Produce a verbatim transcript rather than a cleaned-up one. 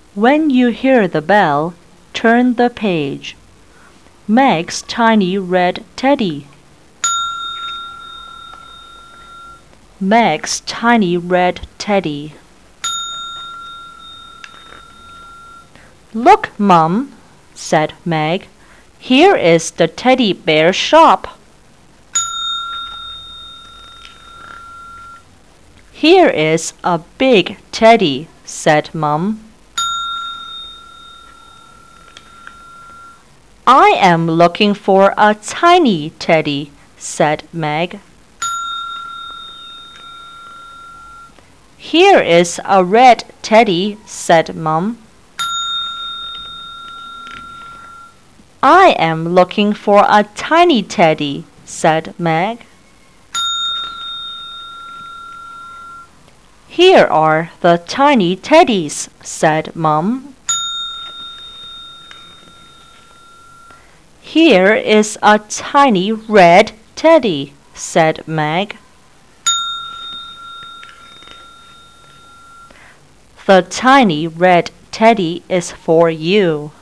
When you hear the bell, turn the page. Meg's tiny red teddy. Meg's tiny red teddy. Look, Mum, said Meg. Here is the teddy bear shop. Here is a big teddy, said Mum. I am looking for a tiny teddy, said Meg. Here is a red teddy, said Mum. I am looking for a tiny teddy, said Meg. Here are the tiny teddies, said Mum. Here is a tiny red teddy, said Meg. The tiny red teddy is for you.